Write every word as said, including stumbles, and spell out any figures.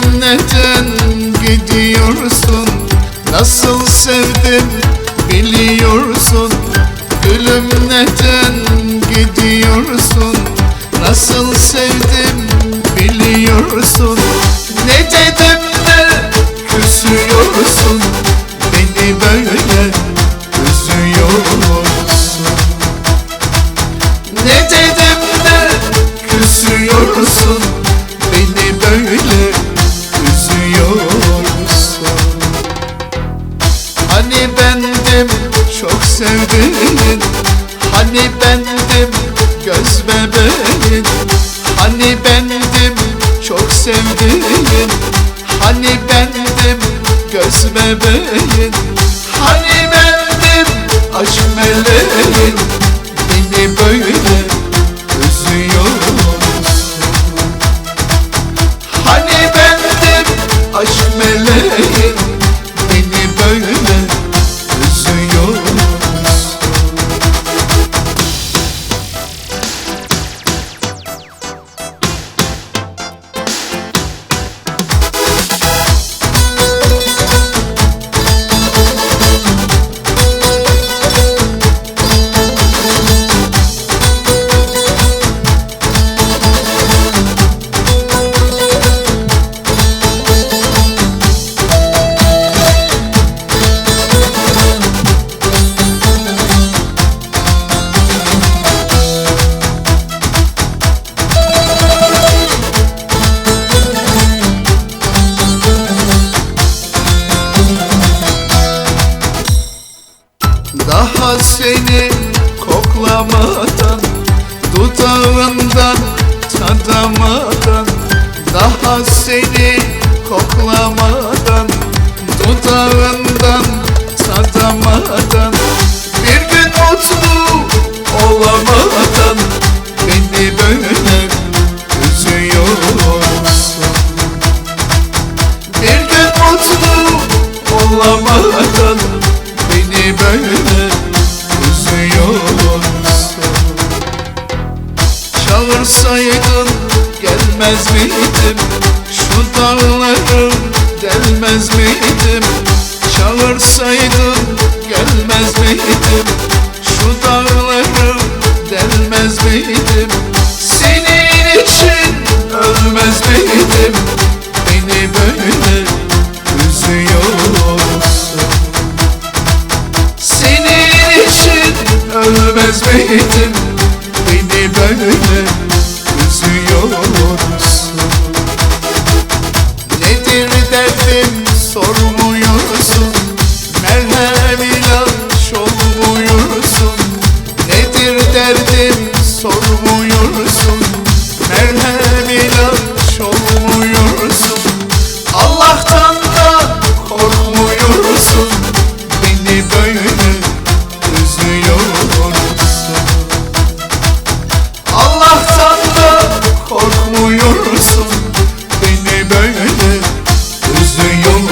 Gülüm neden gidiyorsun? Nasıl sevdim biliyorsun. Gülüm neden gidiyorsun? Nasıl sevdim biliyorsun. Ne dedim de küsüyorsun, beni böyle üzüyorsun. Ne dedim de küsüyorsun, beni böyle üzüyorsun. Hani bendim çok sevdiğin, hani bendim göz bebeğin, hani bendim çok sevdiğin, hani bendim göz bebeğin, hani bendim aşk meleğin, beni böyle üzüyorsun. Hani bendim aşk meleğin, beni böyle üzüyorsun. Daha seni koklamadan, dudağından tadamadan, daha seni koklamadan, dudağından tadamadan, bir gün mutlu olamadan, beni böyle üzüyorsun. Bir gün mutlu olamadan, beni böyle üzüyorsun. Çağırsaydın gelmez miydim? Şu dağları delmez miydim? Çağırsaydın gelmez miydim? Şu dağları delmez miydim? Senin için ölmez miydim? Beni böyle üzüyorsun. Senin için ölmez miydim? Beni böyle üzüyorsun. Nedir derdim sormuyorsun, merhem ilaç olmuyorsun. Nedir derdim sormuyorsun, merhem ilaç olmuyorsun. Allah'tan da korkmuyorsun, beni böyle üzüyorsun. Allah'tan da korkmuyorsun, beni böyle üzüyorsun.